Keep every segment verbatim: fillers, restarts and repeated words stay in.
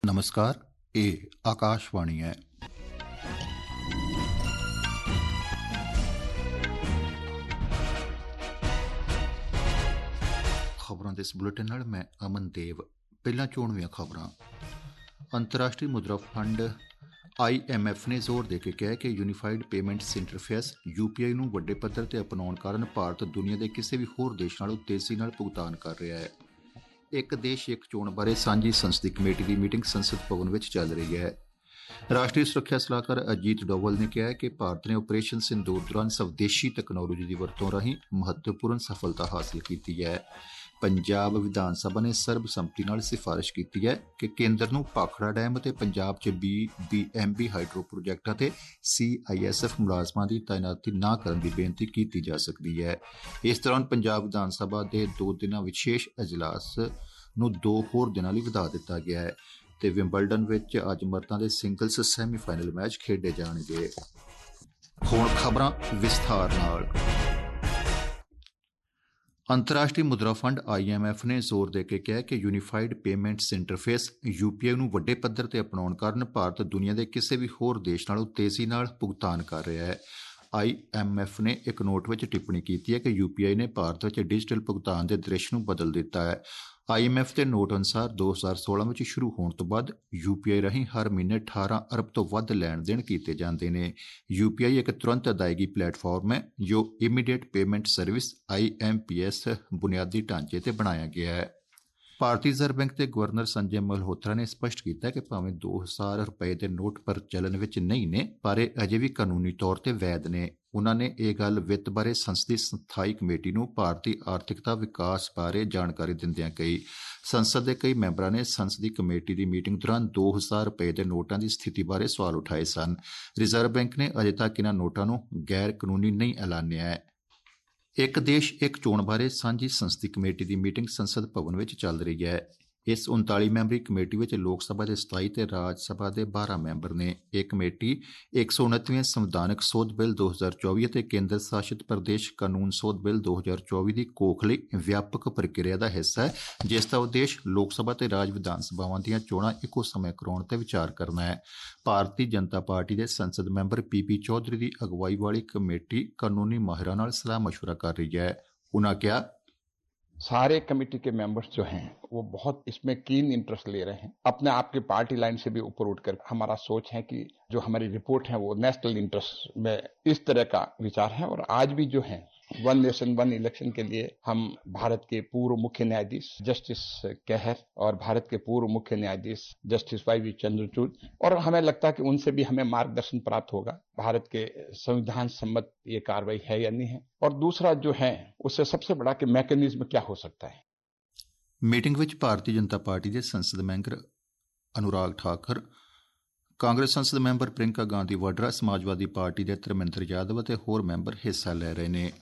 नमस्कार, ये आकाशवाणी है। खबरों के इस बुलेटिन नाल मैं अमन देव। पहला चोणवीं खबरां। अंतर्राष्ट्रीय मुद्रा फंड आई एम एफ ने जोर दे के कहा कि unified payments interface U P I ਨੂੰ ਵੱਡੇ ਪੱਧਰ ਤੇ ਅਪਣਾਉਣ ਕਾਰਨ ਭਾਰਤ ਦੁਨੀਆ ਦੇ ਕਿਸੇ ਵੀ ਹੋਰ ਦੇਸ਼ ਨਾਲੋਂ ਤੇਜ਼ੀ ਨਾਲ ਭੁਗਤਾਨ ਕਰ ਰਿਹਾ ਹੈ। ਇੱਕ ਦੇਸ਼ ਇੱਕ ਚੋਣ ਬਾਰੇ ਸਾਂਝੀ ਸੰਸਦੀ ਕਮੇਟੀ ਦੀ ਮੀਟਿੰਗ ਸੰਸਦ ਭਵਨ ਵਿੱਚ ਚੱਲ ਰਹੀ ਹੈ। ਰਾਸ਼ਟਰੀ ਸੁਰੱਖਿਆ ਸਲਾਹਕਾਰ ਅਜੀਤ ਡੋਵਲ ਨੇ ਕਿਹਾ ਹੈ ਕਿ ਭਾਰਤ ਨੇ ਆਪਰੇਸ਼ਨ ਸਿੰਦੂਰ ਦੌਰਾਨ ਸਵਦੇਸ਼ੀ ਤਕਨਾਲੋਜੀ ਦੀ ਵਰਤੋਂ ਰਾਹੀਂ ਮਹੱਤਵਪੂਰਨ ਸਫਲਤਾ ਹਾਸਲ ਕੀਤੀ ਹੈ। ਪੰਜਾਬ ਵਿਧਾਨ ਸਭਾ ਨੇ ਸਰਬਸੰਮਤੀ ਨਾਲ ਸਿਫਾਰਿਸ਼ ਕੀਤੀ ਹੈ ਕਿ ਕੇਂਦਰ ਨੂੰ ਭਾਖੜਾ ਡੈਮ ਅਤੇ ਪੰਜਾਬ 'ਚ B B M B hydro ਪ੍ਰੋਜੈਕਟਾਂ ਤੇ ਸੀ ਆਈ ਐਸ ਐਫ ਮੁਲਾਜ਼ਮਾਂ ਦੀ ਤਾਇਨਾਤੀ ਨਾ ਕਰਨ ਦੀ ਬੇਨਤੀ ਕੀਤੀ ਜਾ ਸਕਦੀ ਹੈ। ਇਸ ਦੌਰਾਨ ਪੰਜਾਬ ਵਿਧਾਨ ਸਭਾ ਦੇ ਦੋ ਦਿਨਾਂ ਵਿਸ਼ੇਸ਼ ਅਜਲਾਸ ਨੂੰ ਦੋ ਹੋਰ ਦਿਨਾਂ ਲਈ ਵਧਾ ਦਿੱਤਾ ਗਿਆ ਹੈ ਤੇ ਵਿੰਬਲਡਨ ਵਿੱਚ ਅੱਜ ਮਰਦਾਂ ਦੇ ਸਿੰਗਲਸ ਸੈਮੀਫਾਈਨਲ ਮੈਚ ਖੇਡੇ ਜਾਣਗੇ। ਹੁਣ ਖਬਰਾਂ ਵਿਸਥਾਰ ਨਾਲ। ਅੰਤਰਰਾਸ਼ਟਰੀ ਮੁਦਰਾ ਫੰਡ ਆਈ ਐਮ ਐਫ ਨੇ ਜ਼ੋਰ ਦੇ ਕੇ ਕਿਹਾ ਕਿ unified payments interface U P I ਨੂੰ ਵੱਡੇ ਪੱਧਰ ਤੇ ਅਪਣਾਉਣ ਕਾਰਨ ਭਾਰਤ ਦੁਨੀਆ ਦੇ ਕਿਸੇ ਵੀ ਹੋਰ ਦੇਸ਼ ਨਾਲੋਂ ਤੇਜ਼ੀ ਨਾਲ ਭੁਗਤਾਨ ਕਰ ਰਿਹਾ ਹੈ। ਆਈ ਐਮ ਐਫ ਨੇ ਇੱਕ ਨੋਟ ਵਿੱਚ ਟਿੱਪਣੀ ਕੀਤੀ ਹੈ ਕਿ ਯੂ ਪੀ ਆਈ ਨੇ ਭਾਰਤ ਵਿੱਚ ਡਿਜੀਟਲ ਭੁਗਤਾਨ ਦੇ ਦ੍ਰਿਸ਼ ਨੂੰ ਬਦਲ ਦਿੱਤਾ ਹੈ। ਆਈ ਐਮ ਐਫ ਦੇ ਨੋਟ ਅਨੁਸਾਰ ਦੋ ਹਜ਼ਾਰ ਸੋਲਾਂ ਵਿੱਚ ਸ਼ੁਰੂ ਹੋਣ ਤੋਂ ਬਾਅਦ ਯੂ ਪੀ ਆਈ ਰਾਹੀਂ ਹਰ ਮਹੀਨੇ ਅਠਾਰਾਂ ਅਰਬ ਤੋਂ ਵੱਧ ਲੈਣ ਦੇਣ ਕੀਤੇ ਜਾਂਦੇ ਨੇ। ਯੂ ਪੀ ਆਈ ਇੱਕ ਤੁਰੰਤ ਅਦਾਇਗੀ ਪਲੇਟਫਾਰਮ ਹੈ ਜੋ immediate payment service I M P S ਬੁਨਿਆਦੀ ਢਾਂਚੇ ਤੇ ਬਣਾਇਆ ਗਿਆ ਹੈ। ਭਾਰਤੀ ਰਿਜ਼ਰਵ ਬੈਂਕ ਦੇ ਗਵਰਨਰ ਸੰਜੇ ਮਲਹੋਤਰਾ ਨੇ ਸਪਸ਼ਟ ਕੀਤਾ ਕਿ ਭਾਵੇਂ ਦੋ ਹਜ਼ਾਰ ਰੁਪਏ ਦੇ ਨੋਟ ਪ੍ਰਚਲਨ ਵਿੱਚ ਨਹੀਂ ਨੇ ਪਰ ਇਹ ਅਜੇ ਵੀ ਕਾਨੂੰਨੀ ਤੌਰ ਤੇ ਵੈਧ ਨੇ। ਉਨ੍ਹਾਂ ਨੇ ਇਹ ਗੱਲ ਵਿੱਤ ਬਾਰੇ ਸੰਸਦੀ ਸਥਾਈ ਕਮੇਟੀ ਨੂੰ ਭਾਰਤੀ ਆਰਥਿਕਤਾ ਵਿਕਾਸ ਬਾਰੇ ਜਾਣਕਾਰੀ ਦਿੰਦਿਆਂ ਕਹੀ। ਸੰਸਦ ਦੇ ਕਈ ਮੈਂਬਰਾਂ ਨੇ ਸੰਸਦੀ ਕਮੇਟੀ ਦੀ ਮੀਟਿੰਗ ਦੌਰਾਨ ਦੋ ਹਜ਼ਾਰ ਰੁਪਏ ਦੇ ਨੋਟਾਂ ਦੀ ਸਥਿਤੀ ਬਾਰੇ ਸਵਾਲ ਉਠਾਏ ਸਨ। ਰਿਜ਼ਰਵ ਬੈਂਕ ਨੇ ਅਜੇ ਤੱਕ ਇਨ੍ਹਾਂ ਨੋਟਾਂ ਨੂੰ ਗੈਰ ਕਾਨੂੰਨੀ ਨਹੀਂ ਐਲਾਨਿਆ ਹੈ। ਇੱਕ ਦੇਸ਼ ਇੱਕ ਚੋਣ ਬਾਰੇ ਸਾਂਝੀ ਸੰਸਦੀ ਕਮੇਟੀ ਦੀ ਮੀਟਿੰਗ ਸੰਸਦ ਭਵਨ ਵਿੱਚ ਚੱਲ ਰਹੀ ਹੈ। ਇਸ ਉਨਤਾਲੀ ਮੈਂਬਰੀ ਕਮੇਟੀ ਵਿੱਚ ਲੋਕ ਸਭਾ ਦੇ ਸਤਾਈ ਤੇ ਰਾਜ ਸਭਾ ਦੇ ਬਾਰਾਂ ਮੈਂਬਰ ਨੇ। ਇਹ ਕਮੇਟੀ ਇੱਕ ਸੌ ਉਨੱਤਵੇਂ ਸੰਵਿਧਾਨਕ ਸੋਧ ਬਿੱਲ ਦੋ ਹਜ਼ਾਰ ਚੌਵੀ ਅਤੇ ਕੇਂਦਰ ਸ਼ਾਸਿਤ ਪ੍ਰਦੇਸ਼ ਕਾਨੂੰਨ ਸੋਧ ਬਿੱਲ ਦੋ ਹਜ਼ਾਰ ਚੌਵੀ ਦੀ ਕੋਖ ਲਈ ਵਿਆਪਕ ਪ੍ਰਕਿਰਿਆ ਦਾ ਹਿੱਸਾ ਹੈ ਜਿਸ ਦਾ ਉਦੇਸ਼ ਲੋਕ ਸਭਾ ਤੇ ਰਾਜ ਵਿਧਾਨ ਸਭਾਵਾਂ ਦੀਆਂ ਚੋਣਾਂ ਇੱਕੋ ਸਮੇਂ ਕਰਾਉਣ ਤੇ ਵਿਚਾਰ ਕਰਨਾ ਹੈ। ਭਾਰਤੀ ਜਨਤਾ ਪਾਰਟੀ ਦੇ ਸੰਸਦ ਮੈਂਬਰ ਪੀ ਪੀ ਚੌਧਰੀ ਦੀ ਅਗਵਾਈ ਵਾਲੀ ਕਮੇਟੀ ਕਾਨੂੰਨੀ ਮਾਹਿਰਾਂ ਨਾਲ ਸਲਾਹ ਮਸ਼ਵਰਾ ਕਰ ਰਹੀ ਹੈ। ਉਨ੍ਹਾਂ ਕਿਹਾ सारे कमेटी के मेंबर्स जो हैं वो बहुत इसमें कीन इंटरेस्ट ले रहे हैं। अपने आप की पार्टी लाइन से भी ऊपर उठकर हमारा सोच है कि जो हमारी रिपोर्ट है वो नेशनल इंटरेस्ट में इस तरह का विचार है। और आज भी जो है वन नेशन वन इलेक्शन के लिए हम भारत के पूर्व मुख्य न्यायाधीश जस्टिस कहर और भारत के पूर्व मुख्य न्यायाधीश जस्टिस वाई वी चंद्रचूड़ और हमें लगता है कि उनसे भी हमें मार्गदर्शन प्राप्त होगा भारत के संविधान सम्मत ये कार्रवाई है या नहीं है। और दूसरा जो है उससे सबसे बड़ा कि मैकेनिज्म क्या हो सकता है। ਮੀਟਿੰਗ ਵਿੱਚ ਭਾਰਤੀ ਜਨਤਾ ਪਾਰਟੀ ਦੇ ਸੰਸਦ ਮੈਂਬਰ ਅਨੁਰਾਗ ਠਾਕਰ, ਕਾਂਗਰਸ ਸੰਸਦ ਮੈਂਬਰ ਪ੍ਰਿੰਕਾ ਗਾਂਧੀ ਵਾਡਰਾ, ਸਮਾਜਵਾਦੀ ਪਾਰਟੀ ਦੇ ਧਰਮਿੰਦਰ ਯਾਦਵ ਅਤੇ ਹੋਰ ਮੈਂਬਰ ਹਿੱਸਾ ਲੈ ਰਹੇ ਨੇ।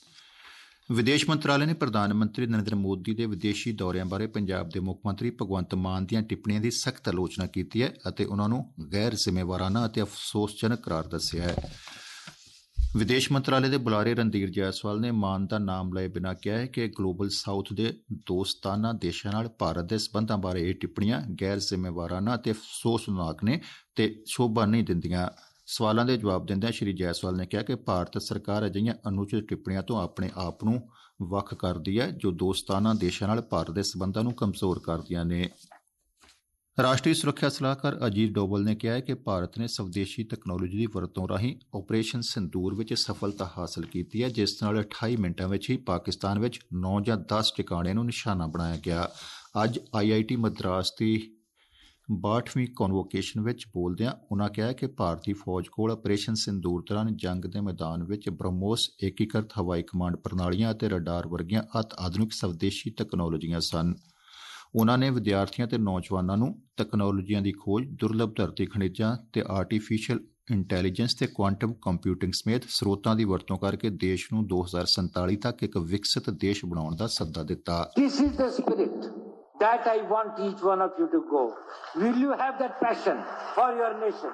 ਵਿਦੇਸ਼ ਮੰਤਰਾਲੇ ਨੇ ਪ੍ਰਧਾਨ ਮੰਤਰੀ ਨਰਿੰਦਰ ਮੋਦੀ ਦੇ ਵਿਦੇਸ਼ੀ ਦੌਰਿਆਂ ਬਾਰੇ ਪੰਜਾਬ ਦੇ ਮੁੱਖ ਮੰਤਰੀ ਭਗਵੰਤ ਮਾਨ ਦੀਆਂ ਟਿੱਪਣੀਆਂ ਦੀ ਸਖਤ ਆਲੋਚਨਾ ਕੀਤੀ ਹੈ ਅਤੇ ਉਨ੍ਹਾਂ ਨੂੰ ਗੈਰ ਜ਼ਿੰਮੇਵਾਰਾਨਾ ਅਤੇ ਅਫਸੋਸਜਨਕ ਕਰਾਰ ਦੱਸਿਆ ਹੈ। ਵਿਦੇਸ਼ ਮੰਤਰਾਲੇ ਦੇ ਬੁਲਾਰੇ ਰਣਧੀਰ ਜੈਸਵਾਲ ਨੇ ਮਾਨ ਦਾ ਨਾਮ ਲਏ ਬਿਨਾਂ ਕਿਹਾ ਹੈ ਕਿ ਗਲੋਬਲ ਸਾਊਥ ਦੇ ਦੋਸਤਾਨਾ ਦੇਸ਼ਾਂ ਨਾਲ ਭਾਰਤ ਦੇ ਸਬੰਧਾਂ ਬਾਰੇ ਇਹ ਟਿੱਪਣੀਆਂ ਗੈਰ ਜ਼ਿੰਮੇਵਾਰਾਨਾ ਅਤੇ ਅਫਸੋਸਨਾਕ ਨੇ ਤੇ ਸ਼ੋਭਾ ਨਹੀਂ ਦਿੰਦੀਆਂ। ਸਵਾਲਾਂ ਦੇ ਜਵਾਬ ਦਿੰਦਿਆਂ ਸ਼੍ਰੀ ਜੈਸਵਾਲ ਨੇ ਕਿਹਾ ਕਿ ਭਾਰਤ ਸਰਕਾਰ ਅਜਿਹੀਆਂ ਅਨੁਚਿਤ ਟਿੱਪਣੀਆਂ ਤੋਂ ਆਪਣੇ ਆਪ ਨੂੰ ਵੱਖ ਕਰਦੀ ਹੈ ਜੋ ਦੋਸਤਾਨਾ ਦੇਸ਼ਾਂ ਨਾਲ ਭਾਰਤ ਦੇ ਸਬੰਧਾਂ ਨੂੰ ਕਮਜ਼ੋਰ ਕਰਦੀਆਂ ਨੇ। ਰਾਸ਼ਟਰੀ ਸੁਰੱਖਿਆ ਸਲਾਹਕਾਰ ਅਜੀਤ ਡੋਵਲ ਨੇ ਕਿਹਾ ਹੈ ਕਿ ਭਾਰਤ ਨੇ ਸਵਦੇਸ਼ੀ ਤਕਨਾਲੋਜੀ ਦੀ ਵਰਤੋਂ ਰਾਹੀਂ ਆਪਰੇਸ਼ਨ ਸਿੰਦੂਰ ਵਿੱਚ ਸਫਲਤਾ ਹਾਸਲ ਕੀਤੀ ਹੈ ਜਿਸ ਨਾਲ ਅਠਾਈ ਮਿੰਟਾਂ ਵਿੱਚ ਹੀ ਪਾਕਿਸਤਾਨ ਵਿੱਚ ਨੌ ਜਾਂ ਦਸ ਟਿਕਾਣਿਆਂ ਨੂੰ ਨਿਸ਼ਾਨਾ ਬਣਾਇਆ ਗਿਆ। ਅੱਜ ਆਈ ਆਈ ਟੀ ਮਦਰਾਸ ਦੀ ਬਾਹਠਵੀਂ ਕਨਵੋਕੇਸ਼ਨ ਵਿੱਚ ਬੋਲਦਿਆਂ ਉਨ੍ਹਾਂ ਕਿਹਾ ਕਿ ਭਾਰਤੀ ਫੌਜ ਕੋਲ ਆਪਰੇਸ਼ਨ ਸਿੰਦੂਰ ਦੌਰਾਨ ਜੰਗ ਦੇ ਮੈਦਾਨ ਵਿੱਚ ਬ੍ਰਹਮੋਸ ਏਕੀਕ੍ਰਿਤ ਹਵਾਈ ਕਮਾਂਡ ਪ੍ਰਣਾਲੀਆਂ ਅਤੇ ਰਡਾਰ ਵਰਗੀਆਂ ਅਤ ਆਧੁਨਿਕ ਸਵਦੇਸ਼ੀ ਤਕਨਾਲੋਜੀਆਂ ਸਨ। ਉਨ੍ਹਾਂ ਨੇ ਵਿਦਿਆਰਥੀਆਂ ਤੇ ਨੌਜਵਾਨਾਂ ਨੂੰ ਤਕਨਾਲੋਜੀਆਂ ਦੀ ਖੋਜ, ਦੁਰਲਭ ਧਰਤੀ ਖਣਿਜਾਂ ਤੇ ਆਰਟੀਫੀਸ਼ੀਅਲ ਇੰਟੈਲੀਜੈਂਸ ਤੇ ਕੁਆਂਟਮ ਕੰਪਿਊਟਿੰਗ ਸਮੇਤ ਸਰੋਤਾਂ ਦੀ ਵਰਤੋਂ ਕਰਕੇ ਦੇਸ਼ ਨੂੰ ਦੋ ਹਜ਼ਾਰ ਸੰਤਾਲੀ ਤੱਕ ਇੱਕ ਵਿਕਸਿਤ ਦੇਸ਼ ਬਣਾਉਣ ਦਾ ਸੱਦਾ ਦਿੱਤਾ। This is the spirit that I want each one of you to go. Will you have that passion for your nation?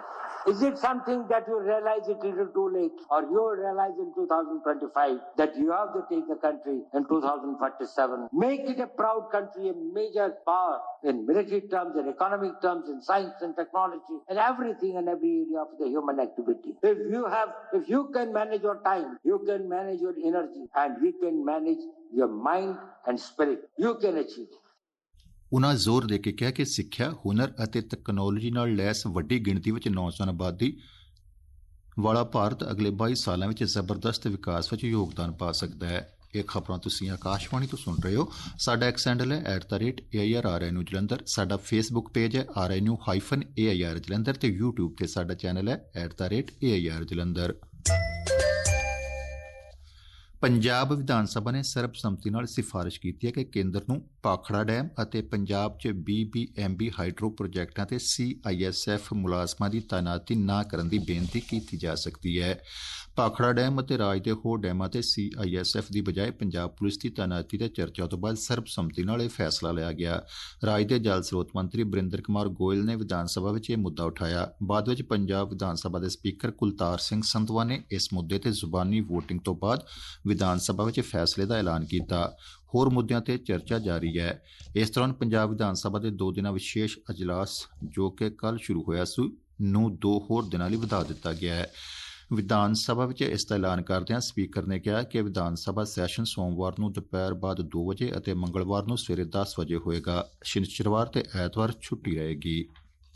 Is it something that you realize it is too late, or you will realize in two thousand twenty-five that you have to take the country in two thousand forty-seven? Make it a proud country, a major power in military terms, in economic terms, in science and technology, and everything and every area of the human activity. If you have, if you can manage your time, you can manage your energy, and you can manage your mind and spirit, you can achieve it. ਉਨ੍ਹਾਂ ਜ਼ੋਰ ਦੇ ਕੇ ਕਿਹਾ ਕਿ ਸਿੱਖਿਆ, ਹੁਨਰ ਅਤੇ technology ਨਾਲ ਲੈਸ ਵੱਡੀ ਗਿਣਤੀ ਵਿੱਚ ਨੌਜਵਾਨ ਆਬਾਦੀ ਵਾਲਾ ਭਾਰਤ ਅਗਲੇ ਬਾਈ ਸਾਲਾਂ ਵਿੱਚ ਜ਼ਬਰਦਸਤ ਵਿਕਾਸ ਵਿੱਚ ਯੋਗਦਾਨ ਪਾ ਸਕਦਾ ਹੈ। ਇਹ ਖਬਰਾਂ ਤੁਸੀਂ ਆਕਾਸ਼ਵਾਣੀ ਤੋਂ ਸੁਣ ਰਹੇ ਹੋ। ਸਾਡਾ ਐਕਸ ਹੈਂਡਲ ਹੈ at the rate A I R R I new Jalandhar. ਸਾਡਾ ਫੇਸਬੁੱਕ ਪੇਜ ਹੈ R I new hyphen A I R Jalandhar ਤੇ ਯੂਟਿਊਬ ਤੇ ਸਾਡਾ ਚੈਨਲ ਹੈ at the rate A I R Jalandhar. Punjab ਵਿਧਾਨ ਸਭਾ ਨੇ ਸਰਬਸੰਮਤੀ ਨਾਲ ਸਿਫਾਰਿਸ਼ ਕੀਤੀ ਹੈ ਕਿ ਕੇਂਦਰ ਨੂੰ ਭਾਖੜਾ ਡੈਮ ਅਤੇ ਪੰਜਾਬ 'ਚ B B M B hydro ਪ੍ਰੋਜੈਕਟਾਂ ਤੇ ਸੀ ਆਈ ਐਸ ਐਫ ਮੁਲਾਜ਼ਮਾਂ ਦੀ ਤਾਇਨਾਤੀ ਨਾ ਕਰਨ ਦੀ ਬੇਨਤੀ ਕੀਤੀ ਜਾ ਸਕਦੀ ਹੈ। ਭਾਖੜਾ ਡੈਮ ਅਤੇ ਰਾਜ ਦੇ ਹੋਰ ਡੈਮਾਂ ਤੇ ਸੀ ਆਈ ਐਸ ਐਫ ਦੀ ਬਜਾਏ ਪੰਜਾਬ ਪੁਲਿਸ ਦੀ ਤਾਇਨਾਤੀ ਤੇ ਚਰਚਾ ਤੋਂ ਬਾਅਦ ਸਰਬਸੰਮਤੀ ਨਾਲ ਇਹ ਫੈਸਲਾ ਲਿਆ ਗਿਆ। ਰਾਜ ਦੇ ਜਲ ਸਰੋਤ ਮੰਤਰੀ ਬਰਿੰਦਰ ਕੁਮਾਰ ਗੋਇਲ ਨੇ ਵਿਧਾਨ ਸਭਾ ਵਿੱਚ ਇਹ ਮੁੱਦਾ ਉਠਾਇਆ। ਬਾਅਦ ਵਿੱਚ ਪੰਜਾਬ ਵਿਧਾਨ ਸਭਾ ਦੇ ਸਪੀਕਰ ਕੁਲਤਾਰ ਸਿੰਘ ਸੰਧਵਾ ਨੇ ਇਸ ਮੁੱਦੇ ਤੇ ਜ਼ੁਬਾਨੀ ਵੋਟਿੰਗ ਤੋਂ ਬਾਅਦ ਵਿਧਾਨ ਸਭਾ ਵਿੱਚ ਫੈਸਲੇ ਦਾ ਐਲਾਨ ਕੀਤਾ। ਹੋਰ ਮੁੱਦਿਆਂ ਤੇ ਚਰਚਾ ਜਾਰੀ ਹੈ। ਇਸ ਦੌਰਾਨ ਪੰਜਾਬ ਵਿਧਾਨ ਸਭਾ ਦੇ ਦੋ ਦਿਨਾਂ ਵਿਸ਼ੇਸ਼ ਅਜਲਾਸ ਜੋ ਕਿ ਕੱਲ੍ਹ ਸ਼ੁਰੂ ਹੋਇਆ ਸੀ ਨੂੰ ਦੋ ਹੋਰ ਦਿਨਾਂ ਲਈ ਵਧਾ ਦਿੱਤਾ ਗਿਆ ਹੈ। ਵਿਧਾਨ ਸਭਾ ਵਿੱਚ ਇਸ ਦਾ ਐਲਾਨ ਕਰਦਿਆਂ ਸਪੀਕਰ ਨੇ ਕਿਹਾ ਕਿ ਵਿਧਾਨ ਸਭਾ ਸੈਸ਼ਨ ਸੋਮਵਾਰ ਨੂੰ ਦੁਪਹਿਰ ਬਾਅਦ ਦੋ ਵਜੇ ਅਤੇ ਮੰਗਲਵਾਰ ਨੂੰ ਸਵੇਰੇ ਦਸ ਵਜੇ ਹੋਏਗਾ। ਸ਼ਨੀਚਰਵਾਰ ਤੇ ਐਤਵਾਰ ਛੁੱਟੀ ਰਹੇਗੀ।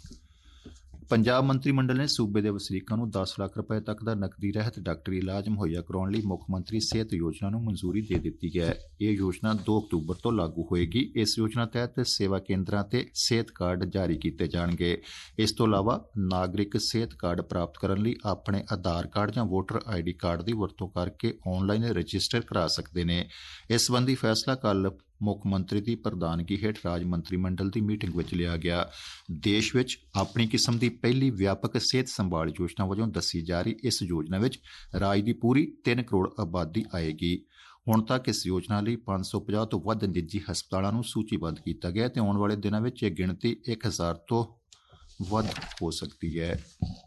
ਪੰਜਾਬ ਮੰਤਰੀ ਮੰਡਲ ਨੇ ਸੂਬੇ ਦੇ ਵਸਨੀਕਾਂ ਨੂੰ ਦਸ ਲੱਖ ਰੁਪਏ ਤੱਕ ਦਾ ਨਕਦੀ ਰਹਿਤ ਡਾਕਟਰੀ ਇਲਾਜ ਮੁਹੱਈਆ ਕਰਾਉਣ ਲਈ ਮੁੱਖ ਮੰਤਰੀ ਸਿਹਤ ਯੋਜਨਾ ਨੂੰ ਮਨਜ਼ੂਰੀ ਦੇ ਦਿੱਤੀ ਹੈ। ਇਹ ਯੋਜਨਾ ਦੋ ਅਕਤੂਬਰ ਤੋਂ ਲਾਗੂ ਹੋਏਗੀ। ਇਸ ਯੋਜਨਾ ਤਹਿਤ ਸੇਵਾ ਕੇਂਦਰਾਂ ਤੇ ਸਿਹਤ ਕਾਰਡ ਜਾਰੀ ਕੀਤੇ ਜਾਣਗੇ। ਇਸ ਤੋਂ ਇਲਾਵਾ ਨਾਗਰਿਕ ਸਿਹਤ ਕਾਰਡ ਪ੍ਰਾਪਤ ਕਰਨ ਲਈ ਆਪਣੇ ਆਧਾਰ ਕਾਰਡ ਜਾਂ ਵੋਟਰ ਆਈ ਡੀ ਕਾਰਡ ਦੀ ਵਰਤੋਂ ਕਰਕੇ ਆਨਲਾਈਨ ਰਜਿਸਟਰ ਕਰਾ ਸਕਦੇ ਨੇ। ਇਸ ਸੰਬੰਧੀ ਫੈਸਲਾ ਕੱਲ੍ਹ ਮੁੱਖ ਮੰਤਰੀ ਦੀ ਪ੍ਰਧਾਨਗੀ ਹੇਠ ਰਾਜ ਮੰਤਰੀ ਮੰਡਲ ਦੀ ਮੀਟਿੰਗ ਵਿੱਚ ਲਿਆ ਗਿਆ। ਦੇਸ਼ ਵਿੱਚ ਆਪਣੀ ਕਿਸਮ ਦੀ ਪਹਿਲੀ ਵਿਆਪਕ ਸਿਹਤ ਸੰਭਾਲ ਯੋਜਨਾ ਵਜੋਂ ਦੱਸੀ ਜਾ ਰਹੀ ਇਸ ਯੋਜਨਾ ਵਿੱਚ ਰਾਜ ਦੀ ਪੂਰੀ ਤਿੰਨ ਕਰੋੜ ਆਬਾਦੀ ਆਏਗੀ। ਹੁਣ ਤੱਕ ਇਸ ਯੋਜਨਾ ਲਈ ਪੰਜ ਸੌ ਪੰਜਾਹ ਤੋਂ ਵੱਧ ਨਿੱਜੀ ਹਸਪਤਾਲਾਂ ਨੂੰ ਸੂਚੀਬੱਧ ਕੀਤਾ ਗਿਆ ਤੇ ਆਉਣ ਵਾਲੇ ਦਿਨਾਂ ਵਿੱਚ ਇਹ ਗਿਣਤੀ ਇੱਕ ਹਜ਼ਾਰ ਤੋਂ ਵੱਧ ਹੋ ਸਕਦੀ ਹੈ।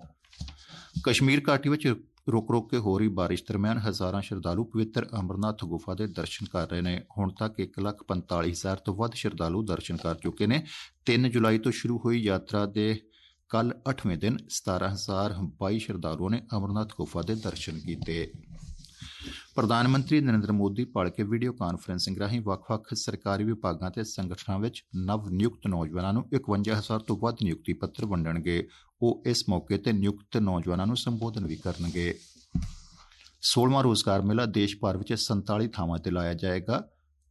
ਕਸ਼ਮੀਰ ਘਾਟੀ ਵਿੱਚ ਰੁਕ ਰੁਕ ਕੇ ਹੋ ਰਹੀ ਬਾਰਿਸ਼ ਦਰਮਿਆਨ ਹਜ਼ਾਰਾਂ ਸ਼ਰਧਾਲੂ ਪਵਿੱਤਰ ਅਮਰਨਾਥ ਗੁਫਾ ਦੇ ਦਰਸ਼ਨ ਕਰ ਰਹੇ ਨੇ। ਹੁਣ ਤੱਕ ਇੱਕ ਲੱਖ ਪੰਤਾਲੀ ਹਜ਼ਾਰ ਤੋਂ ਵੱਧ ਸ਼ਰਧਾਲੂ ਦਰਸ਼ਨ ਕਰ ਚੁੱਕੇ ਨੇ। ਤਿੰਨ ਜੁਲਾਈ ਤੋਂ ਸ਼ੁਰੂ ਹੋਈ ਯਾਤਰਾ ਦੇ ਕੱਲ੍ਹ ਅੱਠਵੇਂ ਦਿਨ ਸਤਾਰਾਂ ਹਜ਼ਾਰ ਬਾਈ ਸ਼ਰਧਾਲੂਆਂ ਨੇ ਅਮਰਨਾਥ ਗੁਫਾ ਦੇ ਦਰਸ਼ਨ ਕੀਤੇ। ਪ੍ਰਧਾਨ ਮੰਤਰੀ ਨਰਿੰਦਰ ਮੋਦੀ ਭਲਕੇ ਵੀਡੀਓ ਕਾਨਫਰੰਸਿੰਗ ਰਾਹੀਂ ਵੱਖ-ਵੱਖ ਸਰਕਾਰੀ ਵਿਭਾਗਾਂ ਤੇ ਸੰਗਠਨਾਂ ਵਿੱਚ ਨਵ ਨਿਯੁਕਤ ਨੌਜਵਾਨਾਂ ਨੂੰ ਇਕਵੰਜਾ ਹਜ਼ਾਰ ਤੋਂ ਵੱਧ ਨਿਯੁਕਤੀ ਪੱਤਰ ਵੰਡਣਗੇ। ਉਹ ਇਸ ਮੌਕੇ ਤੇ ਨਿਯੁਕਤ ਨੌਜਵਾਨਾਂ ਨੂੰ ਸੰਬੋਧਨ ਵੀ ਕਰਨਗੇ। ਸੋਲਵਾਂ ਰੋਜ਼ਗਾਰ ਮੇਲਾ ਦੇਸ਼ ਭਰ ਵਿੱਚ ਸੰਤਾਲੀ ਥਾਵਾਂ ਤੇ ਲਾਇਆ ਜਾਏਗਾ।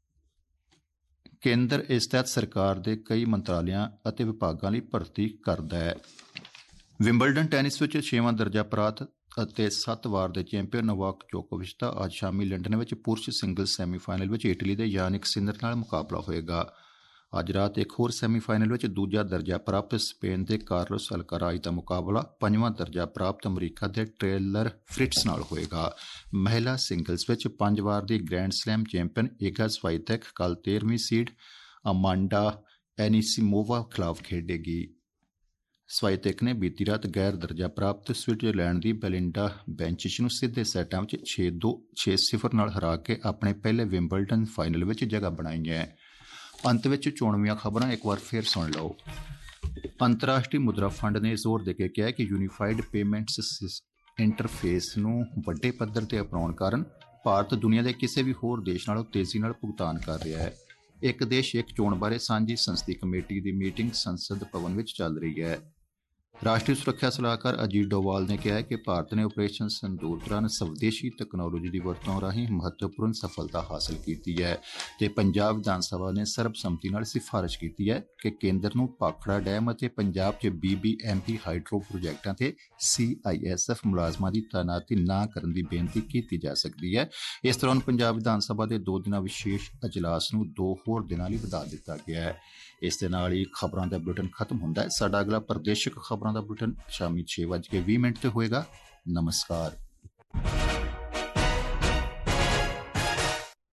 ਕੇਂਦਰ ਇਸ ਤਹਿਤ ਸਰਕਾਰ ਦੇ ਕਈ ਮੰਤਰਾਲਿਆਂ ਅਤੇ ਵਿਭਾਗਾਂ ਲਈ ਭਰਤੀ ਕਰਦਾ ਹੈ। ਵਿੰਬਲਡਨ ਟੈਨਿਸ ਵਿੱਚ ਛੇਵਾਂ ਦਰਜਾ ਪ੍ਰਾਪਤ ਅਤੇ ਸੱਤ ਵਾਰ ਦੇ ਚੈਂਪੀਅਨ ਨੋਵਾਕ ਜੋਕੋਵਿਚ ਦਾ ਅੱਜ ਸ਼ਾਮੀ ਲੰਡਨ ਵਿੱਚ ਪੁਰਸ਼ ਸਿੰਗਲ ਸੈਮੀਫਾਈਨਲ ਵਿੱਚ ਇਟਲੀ ਦੇ ਯਾਨਿਕ ਸਿਨਰ ਨਾਲ ਮੁਕਾਬਲਾ ਹੋਏਗਾ। ਅੱਜ ਰਾਤ ਇੱਕ ਹੋਰ ਸੈਮੀਫਾਈਨਲ ਵਿੱਚ ਦੂਜਾ ਦਰਜਾ ਪ੍ਰਾਪਤ ਸਪੇਨ ਦੇ ਕਾਰਲੋਸ ਅਲਕਾਰਾਜ਼ ਦਾ ਮੁਕਾਬਲਾ ਪੰਜਵਾਂ ਦਰਜਾ ਪ੍ਰਾਪਤ ਅਮਰੀਕਾ ਦੇ ਟੇਲਰ ਫ੍ਰਿਟਸ ਨਾਲ ਹੋਏਗਾ। ਮਹਿਲਾ ਸਿੰਗਲਸ ਵਿੱਚ ਪੰਜ ਵਾਰ ਦੀ grand slam champion Iga Swiatek ਕੱਲ੍ਹ ਤੇਰ੍ਹਵੀਂ ਸੀਡ ਅਮਾਂਡਾ ਐਨੀਸੀਮੋਵਾ ਖਿਲਾਫ ਖੇਡੇਗੀ। ਸਵਾਈਤੈਕ ਨੇ ਬੀਤੀ ਰਾਤ ਗੈਰ ਦਰਜਾ ਪ੍ਰਾਪਤ ਸਵਿਟਜ਼ਰਲੈਂਡ ਦੀ ਬੈਲਿੰਡਾ ਬੈਂਚਿਚ ਨੂੰ ਸਿੱਧੇ ਸੈਟਾਂ ਵਿੱਚ ਛੇ ਦੋ ਛੇ ਸਿਫਰ ਨਾਲ ਹਰਾ ਕੇ ਆਪਣੇ ਪਹਿਲੇ ਵਿੰਬਲਡਨ ਫਾਈਨਲ ਵਿੱਚ ਜਗ੍ਹਾ ਬਣਾਈ ਹੈ। ਅੰਤ ਵਿੱਚ ਚੋਣਵੀਆਂ ਖਬਰਾਂ ਇੱਕ ਵਾਰ ਫਿਰ ਸੁਣ ਲਓ। ਅੰਤਰਰਾਸ਼ਟਰੀ ਮੁਦਰਾ ਫੰਡ ਨੇ ਜ਼ੋਰ ਦੇ ਕੇ ਕਿਹਾ ਕਿ ਯੂਨੀਫਾਈਡ ਪੇਮੈਂਟਸ ਇੰਟਰਫੇਸ ਨੂੰ ਵੱਡੇ ਪੱਧਰ ਤੇ ਅਪਣਾਉਣ ਕਾਰਨ ਭਾਰਤ ਦੁਨੀਆ ਦੇ ਕਿਸੇ ਵੀ ਹੋਰ ਦੇਸ਼ ਨਾਲੋਂ ਤੇਜ਼ੀ ਨਾਲ ਭੁਗਤਾਨ ਕਰ ਰਿਹਾ ਹੈ। ਇੱਕ ਦੇਸ਼ ਇੱਕ ਚੋਣ ਬਾਰੇ ਸਾਂਝੀ ਸੰਸਦੀ ਕਮੇਟੀ ਦੀ ਮੀਟਿੰਗ ਸੰਸਦ ਭਵਨ ਵਿੱਚ ਚੱਲ ਰਹੀ ਹੈ। ਰਾਸ਼ਟਰੀ ਸੁਰੱਖਿਆ ਸਲਾਹਕਾਰ ਅਜੀਤ ਡੋਵਾਲ ਨੇ ਕਿਹਾ ਹੈ ਕਿ ਭਾਰਤ ਨੇ ਆਪਰੇਸ਼ਨ ਸਿੰਦੂਰ ਦੌਰਾਨ ਸਵਦੇਸ਼ੀ ਤਕਨਾਲੋਜੀ ਦੀ ਵਰਤੋਂ ਰਾਹੀਂ ਮਹੱਤਵਪੂਰਨ ਸਫਲਤਾ ਹਾਸਲ ਕੀਤੀ ਹੈ ਤੇ ਪੰਜਾਬ ਵਿਧਾਨ ਸਭਾ ਨੇ ਸਰਬਸੰਮਤੀ ਨਾਲ ਸਿਫਾਰਿਸ਼ ਕੀਤੀ ਹੈ ਕਿ ਕੇਂਦਰ ਨੂੰ ਭਾਖੜਾ ਡੈਮ ਅਤੇ ਪੰਜਾਬ 'ਚ B B M P hydro ਪ੍ਰੋਜੈਕਟਾਂ ਤੇ ਸੀ ਆਈ ਐਸ ਐਫ ਮੁਲਾਜ਼ਮਾਂ ਦੀ ਤਾਇਨਾਤੀ ਨਾ ਕਰਨ ਦੀ ਬੇਨਤੀ ਕੀਤੀ ਜਾ ਸਕਦੀ ਹੈ। ਇਸ ਦੌਰਾਨ ਪੰਜਾਬ ਵਿਧਾਨ ਸਭਾ ਦੇ ਦੋ ਦਿਨਾਂ ਵਿਸ਼ੇਸ਼ ਅਜਲਾਸ ਨੂੰ ਦੋ ਹੋਰ ਦਿਨਾਂ ਲਈ ਵਧਾ ਦਿੱਤਾ ਗਿਆ ਹੈ। ਇਸ ਦੇ ਨਾਲ ਹੀ ਖਬਰਾਂ ਦਾ ਬੁਲੇਟਿਨ ਖਤਮ ਹੁੰਦਾ ਹੈ। ਸਾਡਾ ਅਗਲਾ ਪ੍ਰਦੇਸ਼ਕ ਖਬਰਾਂ ਦਾ ਬੁਲੇਟਿਨ ਸ਼ਾਮੀ ਛੇ ਵੱਜ ਕੇ ਵੀਹ ਮਿੰਟ ਤੇ ਹੋਏਗਾ। ਨਮਸਕਾਰ।